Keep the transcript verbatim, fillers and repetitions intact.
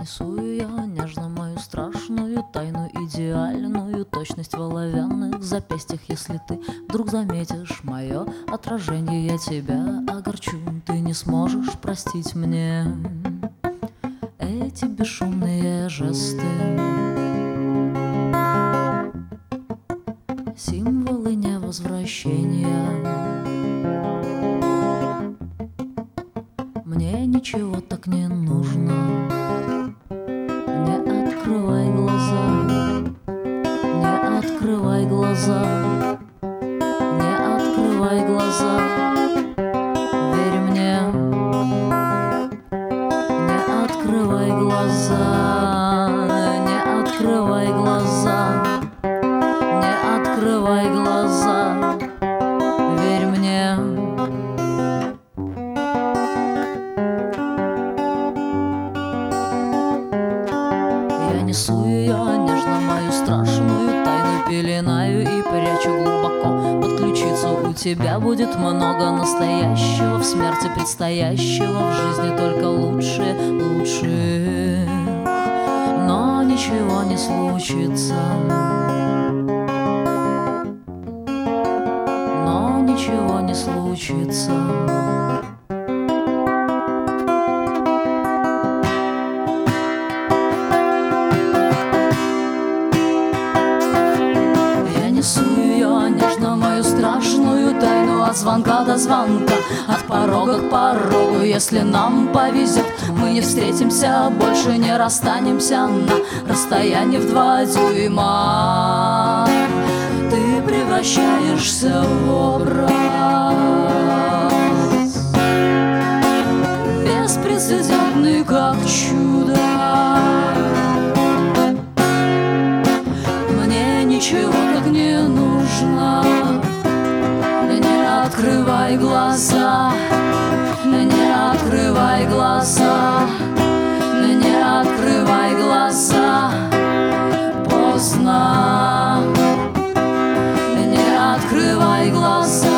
Несу я нежно мою страшную тайну, идеальную точность в оловянных запястьях. Если ты вдруг заметишь мое отражение, я тебя огорчу. Ты не сможешь простить мне эти бесшумные жесты, символы невозвращения. Мне ничего так не нужно. Не открывай глаза, не открывай глаза, не открывай глаза, верь мне. Не открывай глаза, не открывай глаза, не открывай глаза, верь мне. Несу ее нежно, мою страшную тайну, пеленаю и прячу глубоко под ключицу. У тебя будет много настоящего, в смерти предстоящего, в жизни только лучшее, лучшее. Но ничего не случится, но ничего не случится. Несу ее нежно, мою страшную тайну, от звонка до звонка, от порога к порогу. Если нам повезет, мы не встретимся, больше не расстанемся на расстоянии в два дюйма. Ты превращаешься в образ беспрецедентный, как чудо. Мне ничего так не нужно. Не открывай глаза, не открывай глаза, не открывай глаза, поздно. Не открывай глаза.